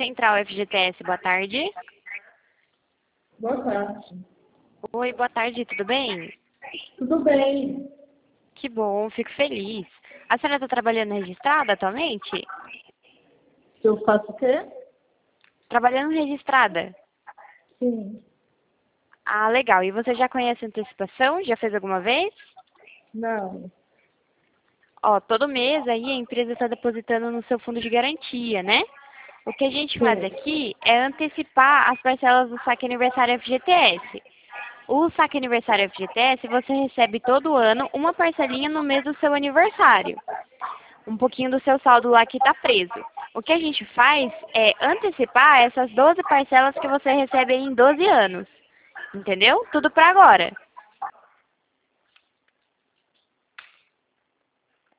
Central FGTS, boa tarde. Boa tarde. Oi, boa tarde, tudo bem? Tudo bem? Que bom, fico feliz. A senhora está trabalhando registrada atualmente? Eu faço o quê? Trabalhando registrada. Sim. Ah, legal. E você já conhece a antecipação? Já fez alguma vez? Não. Ó, todo mês aí a empresa está depositando no seu fundo de garantia, né? O que a gente faz Sim. aqui é antecipar as parcelas do saque aniversário FGTS. O saque aniversário FGTS você recebe todo ano uma parcelinha no mês do seu aniversário. Um pouquinho do seu saldo lá que está preso. O que a gente faz é antecipar essas 12 parcelas que você recebe em 12 anos. Entendeu? Tudo para agora.